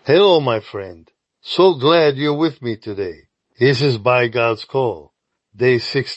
Hello, my friend. So glad you're with me today. This is By God's Call, day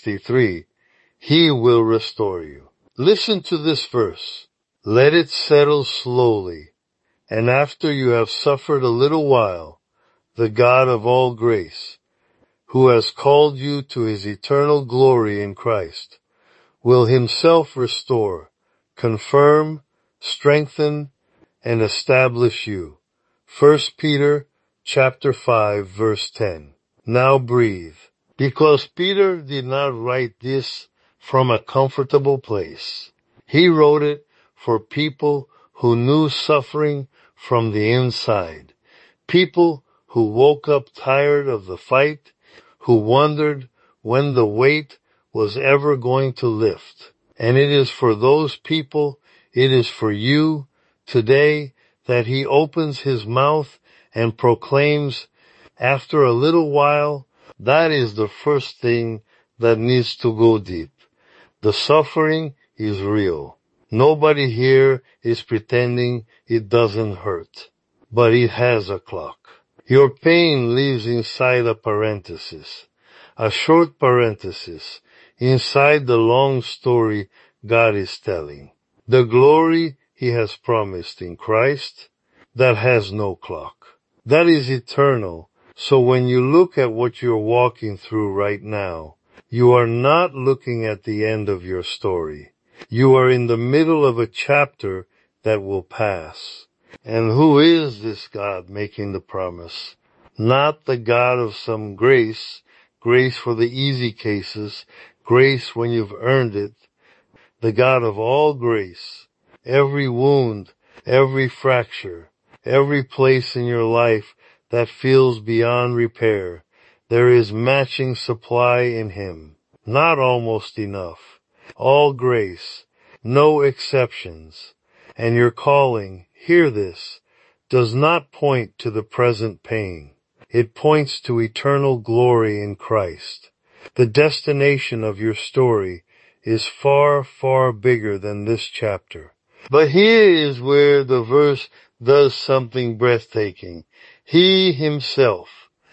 63. He will restore you. Listen to this verse. Let it settle slowly, and after you have suffered a little while, the God of all grace, who has called you to his eternal glory in Christ, will himself restore, confirm, strengthen, and establish you. 1 Peter chapter 5 verse 10. Now breathe. Because Peter did not write this from a comfortable place. He wrote it for people who knew suffering from the inside. People who woke up tired of the fight, who wondered when the weight was ever going to lift. And it is for those people, it is for you today that he opens his mouth and proclaims, after a little while, that is the first thing that needs to go deep. The suffering is real. Nobody here is pretending it doesn't hurt, but it has a clock. Your pain lives inside a parenthesis, a short parenthesis, inside the long story God is telling. The glory he has promised in Christ that has no clock. That is eternal. So when you look at what you're walking through right now, you are not looking at the end of your story. You are in the middle of a chapter that will pass. And who is this God making the promise? Not the God of some grace for the easy cases, grace when you've earned it. The God of all grace, every wound, every fracture, every place in your life that feels beyond repair, there is matching supply in him. Not almost enough. All grace, no exceptions. And your calling, hear this, does not point to the present pain. It points to eternal glory in Christ. The destination of your story is far, far bigger than this chapter. But here is where the verse does something breathtaking. He himself,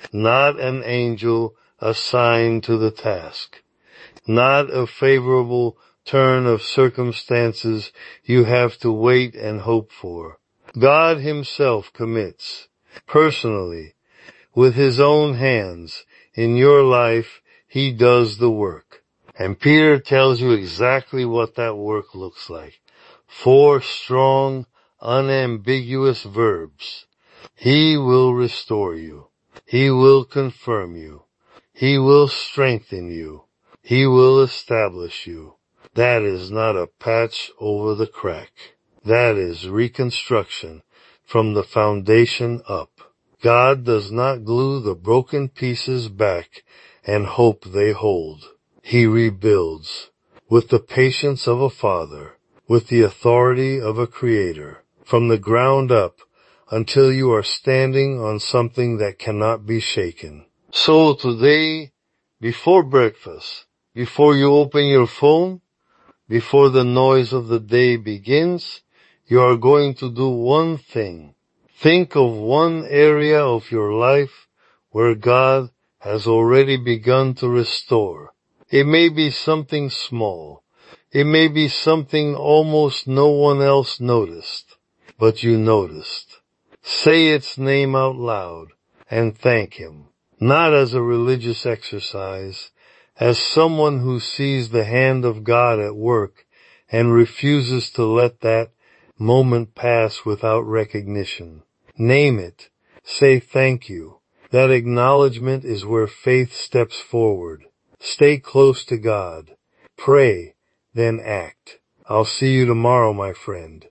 not an angel assigned to the task, not a favorable turn of circumstances you have to wait and hope for. God himself commits, personally, with his own hands, in your life, he does the work. And Peter tells you exactly what that work looks like. 4 strong, unambiguous verbs. He will restore you. He will confirm you. He will strengthen you. He will establish you. That is not a patch over the crack. That is reconstruction from the foundation up. God does not glue the broken pieces back and hope they hold. He rebuilds with the patience of a father, with the authority of a creator, from the ground up until you are standing on something that cannot be shaken. So today, before breakfast, before you open your phone, before the noise of the day begins, you are going to do one thing. Think of one area of your life where God has already begun to restore. It may be something small. It may be something almost no one else noticed, but you noticed. Say its name out loud and thank him, not as a religious exercise, as someone who sees the hand of God at work and refuses to let that moment pass without recognition. Name it. Say thank you. That acknowledgement is where faith steps forward. Stay close to God. Pray, then act. I'll see you tomorrow, my friend.